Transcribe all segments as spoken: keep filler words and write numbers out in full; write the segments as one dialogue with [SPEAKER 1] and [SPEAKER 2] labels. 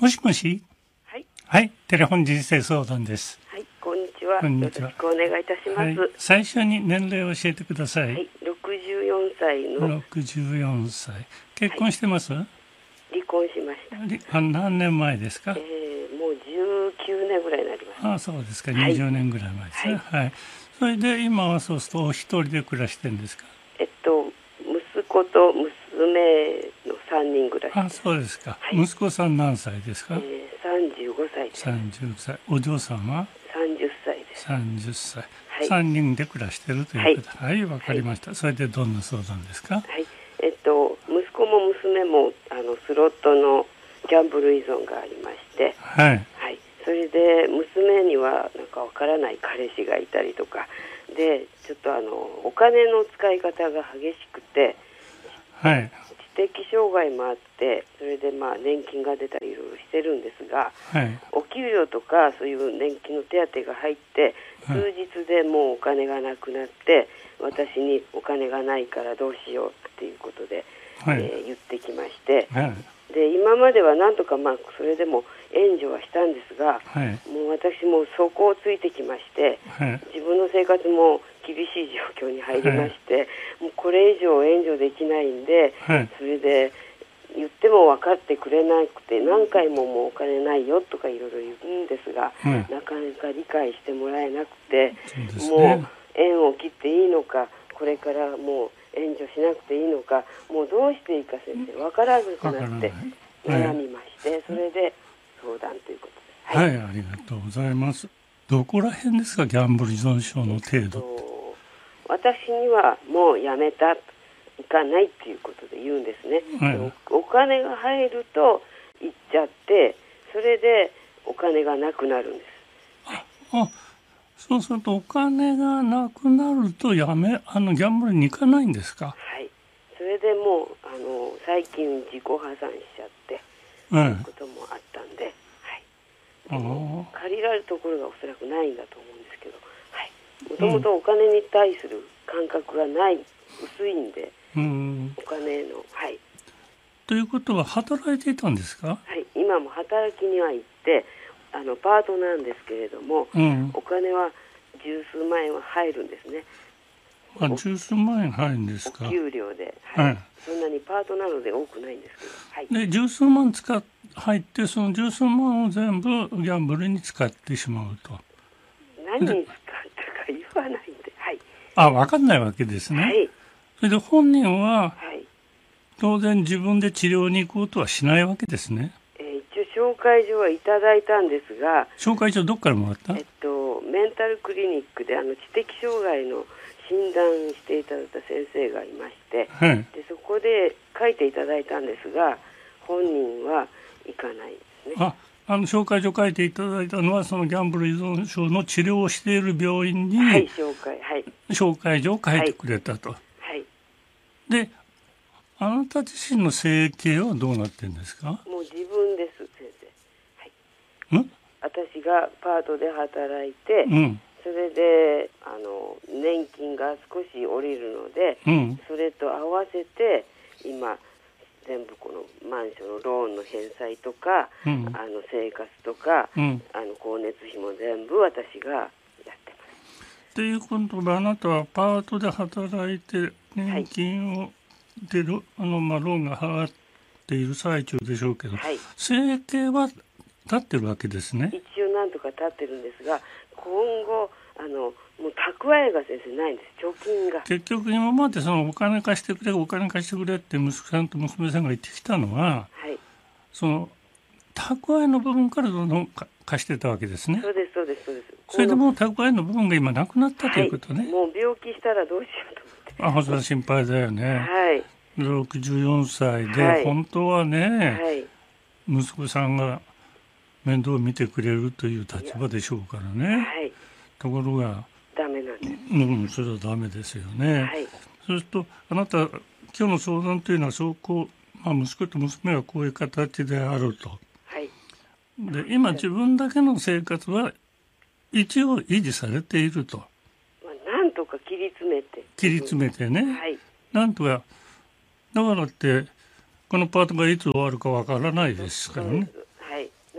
[SPEAKER 1] もしもし。
[SPEAKER 2] はい。
[SPEAKER 1] はい、テレフォン人生相談です。
[SPEAKER 2] はい、こんにちは。
[SPEAKER 1] こんにちは。
[SPEAKER 2] よろしくお願いいたします。はい、
[SPEAKER 1] 最初に年齢を教えてください。
[SPEAKER 2] はい、ろくじゅうよんさいの。
[SPEAKER 1] ろくじゅうよんさい。結婚してます？はい、
[SPEAKER 2] 離婚しました。
[SPEAKER 1] あ、何年前ですか？
[SPEAKER 2] えー、もうじゅうきゅうねんぐらいになります。
[SPEAKER 1] ああ、そうですか。にじゅうねんぐらい前ですね。はい。はい、それで今はそうするとお一人で暮らしてるんですか？
[SPEAKER 2] えっと息子と娘のさんにん暮らしです。
[SPEAKER 1] あ、そうですか。
[SPEAKER 2] はい、
[SPEAKER 1] 息子さん何歳ですか？
[SPEAKER 2] えー、さんじゅうごさいです。
[SPEAKER 1] さんじゅっさい。お嬢さんは
[SPEAKER 2] さんじゅっさいです。
[SPEAKER 1] さんじゅっさい。
[SPEAKER 2] はい、
[SPEAKER 1] さんにんで暮らしてるということで。はい、わ、はい、かりました。
[SPEAKER 2] はい、
[SPEAKER 1] それでどんな相談ですか？
[SPEAKER 2] はい、えっと息子も娘もあのスロットのギャンブル依存がありまして、
[SPEAKER 1] はい、
[SPEAKER 2] はい、それで娘にはなんかわからない彼氏がいたりとかで、ちょっとあのお金の使い方が激しくて、
[SPEAKER 1] はい、
[SPEAKER 2] 知的障害もあって、それでまあ年金が出たりいろいろしてるんですが、
[SPEAKER 1] はい、
[SPEAKER 2] お給料とかそういう年金の手当が入って数日でもうお金がなくなって、私にお金がないからどうしようっていうことで、はい、えー、言ってきまして、はい、で今まではなんとかまあそれでも援助はしたんですが、はい、もう私も底をついてきまして、はい、自分の生活も厳しい状況に入りまして、はい、もうこれ以上援助できないんで、はい、それで言っても分かってくれなくて、何回ももうお金ないよとかいろいろ言うんですが、はい、なかなか理解してもらえなくて、ね、もう縁を切っていいのか、これからもう援助しなくていいのか、もうどうしていいか先生分からなくなって悩みまして、はい、それで相談ということです。
[SPEAKER 1] はい、はい、ありがとうございます。どこら辺ですか、ギャンブル依存症の程度って？
[SPEAKER 2] 私にはもうやめた、行かないっていうことで言うんですね。はい、お, お金が入ると行っちゃって、それでお金がなくなるんです。
[SPEAKER 1] ああ、そうするとお金がなくなるとやめあのギャンブルに行かないんですか？
[SPEAKER 2] はい、それでもうあの最近自己破産しちゃって、はい、そういうこともあったんで、はい、借りられるところがおそらくないんだと思うんですけど、もともとお金に対する感覚がない、薄いんで、うん、お金の、はい。
[SPEAKER 1] ということは働いていたんですか？
[SPEAKER 2] はい、今も働きには行ってあのパートなんですけれども、うん、お金は十数万円は入るんですね。
[SPEAKER 1] あ、十数万円入るんですか？
[SPEAKER 2] お給料で、はい、はい、そんなにパートなので多くないんですけど、はい、
[SPEAKER 1] で十数万使っ入って、その十数万を全部ギャンブルに使ってしまうと。
[SPEAKER 2] 何に使ったか言わないんで、はい、
[SPEAKER 1] あ、分かんないわけですね。はい、それで本人は、はい、当然自分で治療に行こうとはしないわけですね。
[SPEAKER 2] えー、一応紹介状はいただいたんですが、
[SPEAKER 1] 紹介状どっからもらった？
[SPEAKER 2] えっと、メンタルクリニックであの知的障害の診断していただいた先生がいまして、はい、でそこで書いていただいたんですが、本人は行かないですね。
[SPEAKER 1] あ、あの紹介状書いていただいたのはそのギャンブル依存症の治療をしている病院に、
[SPEAKER 2] はい、紹介、はい、
[SPEAKER 1] 紹介状を書いてくれたと。はい、はい、で、あなた自身の生計はどうなってるんですか？
[SPEAKER 2] もう自分です先生。はい、ん？私がパートで働いて、うん、それであの年金が少し下りるので、うん、それと合わせて今全部このマンションのローンの返済とか、うん、あの生活とか、うん、あの光熱費も全部私がやってます。
[SPEAKER 1] ということで、あなたはパートで働いて年金を出る、はい、あのまあローンが払っている最中でしょうけど、はい、生計は立ってるわけですね。
[SPEAKER 2] 一応なんとか立ってるんですが、今後あのもう蓄えが先生ないんです。貯金が
[SPEAKER 1] 結局今までそのお金貸してくれお金貸してくれって息子さんと娘さんが言ってきたのは、はい、その蓄えの部分からどんどん貸してたわけですね。
[SPEAKER 2] そうですそうですそうです。
[SPEAKER 1] それでもう蓄えの部分が今なくなったということね。
[SPEAKER 2] はい、もう病気したらどうしようと思って。
[SPEAKER 1] あ、それは心配だよね。はい。ろくじゅうよんさいで、はい、本当はね、はい、息子さんが面倒を見てくれるという立場でしょうからね。はい、ところが
[SPEAKER 2] ダメなんです。
[SPEAKER 1] うん、それはダメですよね。はい、そうするとあなた今日の相談というのはそうこう、まあ、息子と娘はこういう形であると。はい、で今自分だけの生活は一応維持されていると。
[SPEAKER 2] まあ、なんとか切り詰めて
[SPEAKER 1] 切り詰めてね、はい、なんとかだからってこのパートがいつ終わるかわからないですからね。
[SPEAKER 2] はい、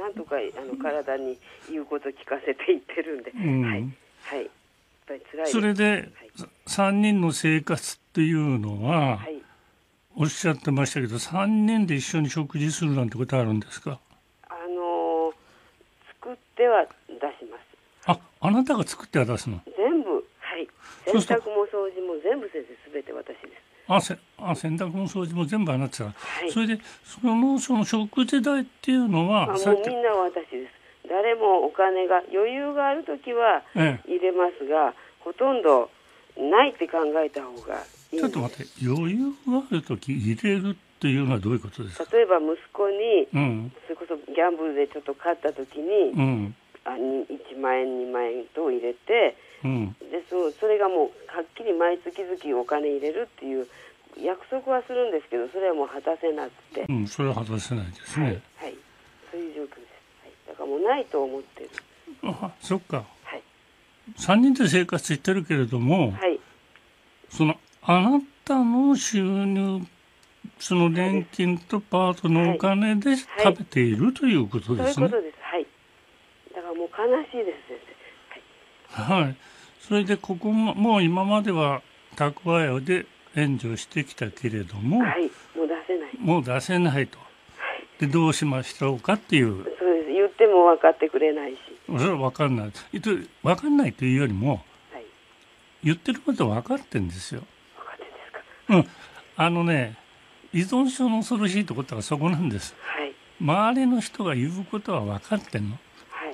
[SPEAKER 2] なんとかあの体に言うこと聞かせていってるんで、うんはいはい、やっぱり辛いです。
[SPEAKER 1] それで、はい、さんにんの生活っていうのは、はい、おっしゃってましたけど、さんにんで一緒に食事するなんてことあるんですか？
[SPEAKER 2] あのー、作っては出します。
[SPEAKER 1] あ、あなたが作っては出すの？
[SPEAKER 2] 全部、はい。洗濯も掃除も全部先生、すべて私です。
[SPEAKER 1] あ、せあ洗濯も掃除も全部あなただ、はい、それでそのその食事代っていうのは、
[SPEAKER 2] まあ、もうみんな私です。誰もお金が余裕があるときは入れますが、ええ、ほとんどないって考えた方がいいんです。
[SPEAKER 1] ちょっと待って、余裕があるとき入れるっていうのはどういうことですか？
[SPEAKER 2] 例えば息子に、
[SPEAKER 1] うん、
[SPEAKER 2] それこそギャンブルでちょっと勝ったときに、
[SPEAKER 1] うん、
[SPEAKER 2] あいちまんえんにまんえんと入れて、うん、で そ, それがもうはっきり毎月々お金入れるっていう約束はするんですけど、それはもう果たせなくて、
[SPEAKER 1] うん、それは果たせないですね。
[SPEAKER 2] はい、はい、そういう状況です。はい、だからもうないと思ってる。
[SPEAKER 1] あ、そっか。
[SPEAKER 2] はい、
[SPEAKER 1] さんにんで生活してるけれども、はい、そのあなたの収入、その年金とパートのお金で食べているということですね。
[SPEAKER 2] そういうことです。はい。だからもう悲しいです先
[SPEAKER 1] 生。はい。はい、それでここももう今までは蓄えで援助してきたけれども、
[SPEAKER 2] はい、もう出せない。
[SPEAKER 1] もう出せないと。はい、でどうしましょうかっていう。そう
[SPEAKER 2] です。言っても分かってくれないし。
[SPEAKER 1] それは分かんない。分かんないというよりも、はい、言ってることは分かってんですよ。
[SPEAKER 2] 分かってんですか。
[SPEAKER 1] うん。あのね、依存症の恐ろしいところはそこなんです。はい、周りの人が言うことは分かってんの。はい、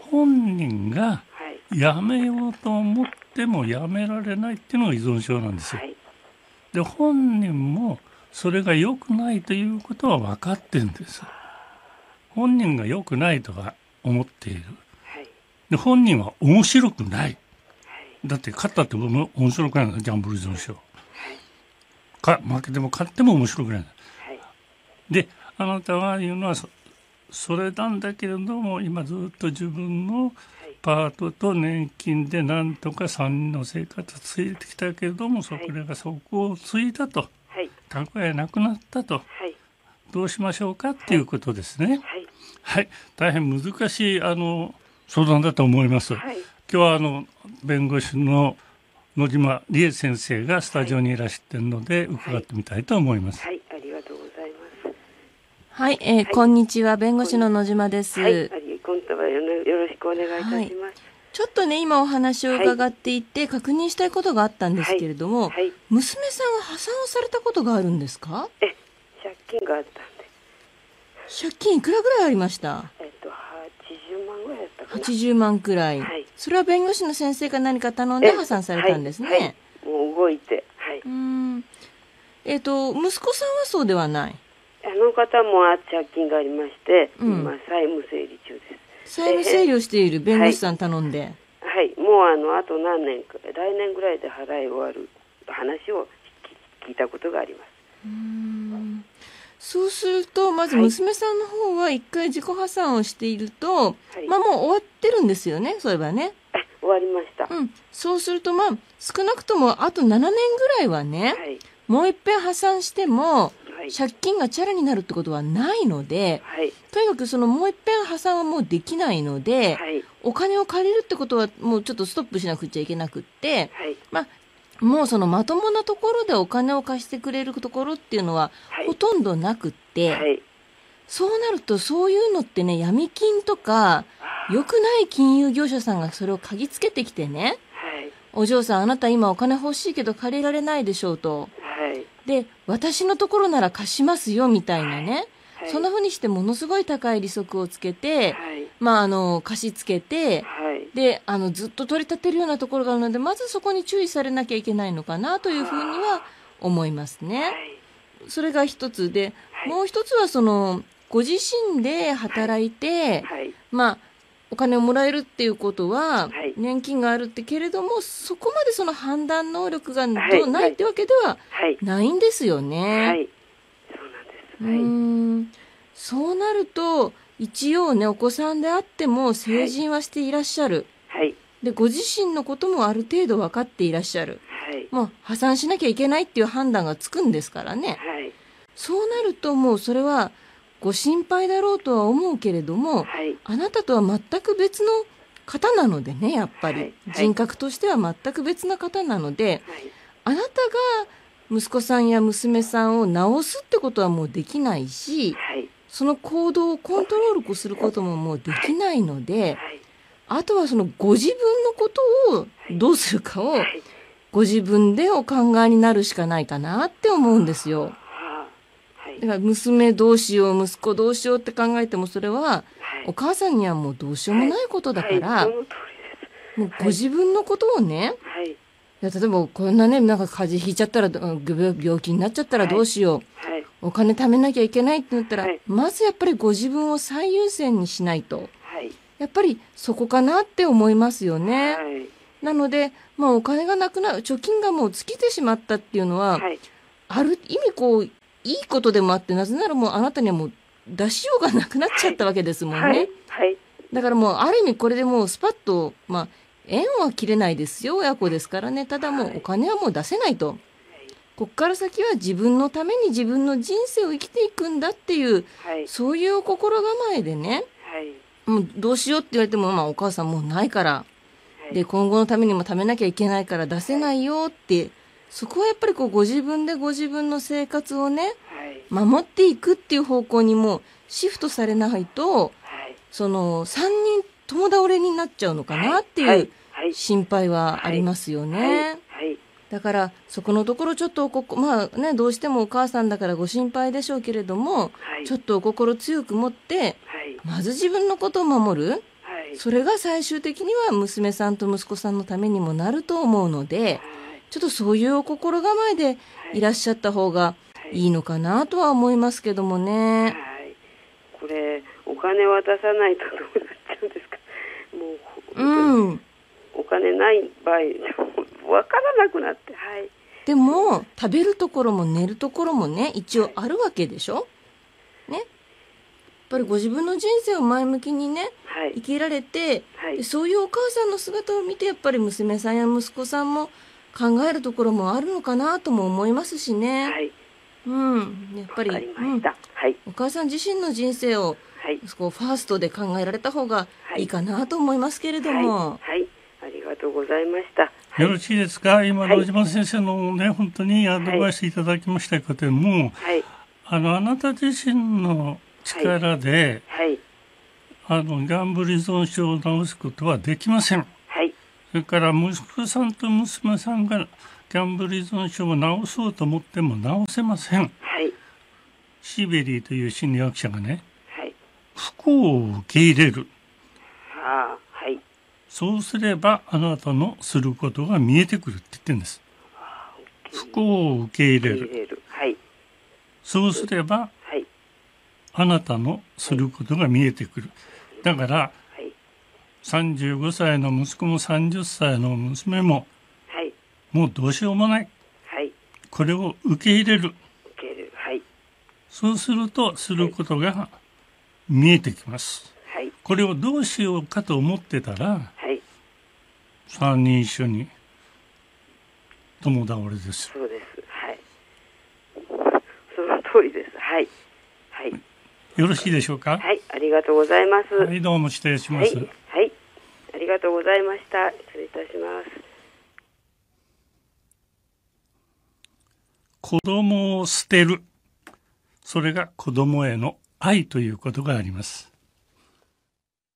[SPEAKER 1] 本人がやめようと思ってもやめられないっていうのが依存症なんですよ。はい、で本人もそれが良くないということは分かってるんです。本人が良くないとは思っている。はい、で本人は面白くない。はい、だって勝ったって面白くないの、ギャンブル依存症。はい、か負けても勝っても面白くない。はい、であなたが言うのは そ, それなんだけれども、今ずっと自分のパートと年金でなんとかさんにんの生活ついてきたけれども、それがそこをついたと、蓄えなくなったと、はい、どうしましょうかっていうことですね。はい、はい、大変難しいあの相談だと思います。はい、今日はあの弁護士の野島理恵先生がスタジオにいらしているので、伺ってみたいと思います。
[SPEAKER 2] はい、はい、ありがとうございます。
[SPEAKER 3] はい、えーはい、こんにちは、弁護士の野島です。はい、
[SPEAKER 2] 今度はよろしくお願いいたします。はい、
[SPEAKER 3] ちょっとね、今お話を伺っていて、はい、確認したいことがあったんですけれども、はいはい、娘さんは破産をされたことがあるんですか？
[SPEAKER 2] え、借金があったんで。
[SPEAKER 3] 借金いくらぐらいありました？
[SPEAKER 2] えっと、はちじゅうまんぐらいだったかな。
[SPEAKER 3] はちじゅうまんくらい。はい、それは弁護士の先生が何か頼んで破産されたんですね。はいはい、
[SPEAKER 2] もう動いて。はい、
[SPEAKER 3] うーん。えっと、息子さんはそうではない？
[SPEAKER 2] あの方も借金がありまして、うん、今債務整理中です。
[SPEAKER 3] 債務整理をしている弁護士さん頼んで、はい、
[SPEAKER 2] はい、もうあのあと何年か来年ぐらいで払い終わる話を聞いたことがあります。
[SPEAKER 3] うーん、そうするとまず娘さんの方は一回自己破産をしていると、はい、まあもう終わってるんですよね、そういえばね。
[SPEAKER 2] 終わりました。
[SPEAKER 3] うん、そうするとまあ少なくともあとななねんぐらいはね、はい、もう一遍破産しても借金がチャラになるってことはないので、はい、とにかくそのもう一遍破産はもうできないので、はい、お金を借りるってことはもうちょっとストップしなくちゃいけなくって、はい、まあもうそのまともなところでお金を貸してくれるところっていうのはほとんどなくって、はい、そうなるとそういうのってね、闇金とか良くない金融業者さんがそれを嗅ぎつけてきてね、はい、お嬢さんあなた今お金欲しいけど借りられないでしょうと、はい、で私のところなら貸しますよみたいなね、はい、そんな風にしてものすごい高い利息をつけて、はい、まああの貸し付けて、はい、であのずっと取り立てるようなところがあるので、まずそこに注意されなきゃいけないのかなというふうには思いますね。はい、それが一つで、はい、もう一つはそのご自身で働いて、はい、まあお金をもらえるっていうことは、はい、年金があるってけれども、そこまでその判断能力がどうないってわけではないんですよね。はいはい、そうなんです。はい、うーん、そうなると一応ね、お子さんであっても成人はしていらっしゃる。はい、でご自身のこともある程度分かっていらっしゃる。はい、もう破産しなきゃいけないっていう判断がつくんですからね。はい、そうなるともうそれはご心配だろうとは思うけれども、はい、あなたとは全く別の方なのでね、やっぱり、はい、人格としては全く別な方なので、はい、あなたが息子さんや娘さんを治すってことはもうできないし、はい、その行動をコントロールすることももうできないので、はいはい、あとはそのご自分のことをどうするかをご自分でお考えになるしかないかなって思うんですよ。だから娘どうしよう、息子どうしようって考えても、それはお母さんにはもうどうしようもないことだから、もうご自分のことをね、例えばこんなね、なんか風邪ひいちゃったら、病気になっちゃったらどうしよう、お金貯めなきゃいけないってなったら、まずやっぱりご自分を最優先にしないと、やっぱりそこかなって思いますよね。なので、まあお金がなくなる、貯金がもう尽きてしまったっていうのは、ある意味こう、いいことでもあって、なぜならもうあなたにはもう出しようがなくなっちゃったわけですもんね。はいはいはい、だからもうある意味これでもうスパッと、まあ縁は切れないですよ、親子ですからね。ただもうお金はもう出せないと。こっから先は自分のために自分の人生を生きていくんだっていう、はい、そういうお心構えでね、はい、もうどうしようって言われても、まあお母さんもうないから、はい、で今後のためにも貯めなきゃいけないから出せないよって、そこはやっぱりこうご自分でご自分の生活をね、はい、守っていくっていう方向にもシフトされないと、はい、そのさんにん共倒れになっちゃうのかなっていう心配はありますよね。はいはいはい、だからそこのところちょっとここ、まあね、どうしてもお母さんだからご心配でしょうけれども、はい、ちょっとお心強く持って、はい、まず自分のことを守る、はい、それが最終的には娘さんと息子さんのためにもなると思うので、はい、ちょっとそういうお心構えでいらっしゃった方がいいのかなとは思いますけどもね。はい、
[SPEAKER 2] これお金渡さないとどうなっちゃうんですか。もう、うん、お金ない場合わからなくなって、はい。
[SPEAKER 3] でも食べるところも寝るところもね、一応あるわけでしょ。ね。やっぱりご自分の人生を前向きにね、はい、生きられて、はい、でそういうお母さんの姿を見てやっぱり娘さんや息子さんも考えるところもあるのかなとも思いますしね。はい。うん。やっぱり、うん、はい、お母さん自身の人生を、はい、こうファーストで考えられた方がいいかなと思いますけれども。
[SPEAKER 2] はい。はい、ありがとうございました。はい、
[SPEAKER 1] よろしいですか。今、野島先生のね、本当にアドバイスいただきましたけども、はい、あの、あなた自身の力で、はいはい、あの、ギャンブル依存症を治すことはできません。それから息子さんと娘さんがギャンブル依存症を治そうと思っても治せません。はい、シーベリーという心理学者がね、はい、不幸を受け入れる。はあはい、そうすればあなたのすることが見えてくるって言ってるんです。はあ、不幸を受け入れる。受け入れるはい、そうすれば、はい、あなたのすることが見えてくる。だから、さんじゅうごさいの息子もさんじゅっさいの娘も、はい、もうどうしようもない、はい、これを受け入れる、受け入れる、はい、そうするとすることが見えてきます、はい、これをどうしようかと思ってたら、はい、さんにん一緒に共倒れです。
[SPEAKER 2] そうです、はい、その通りです。はい、はい、
[SPEAKER 1] よろしいでしょうか。
[SPEAKER 2] はい、ありがとうございます。
[SPEAKER 1] はい、どうも失礼します。
[SPEAKER 2] はい、はい、ありがとうございました。失礼いたします。
[SPEAKER 1] 子供を捨てる、それが子供への愛ということがあります。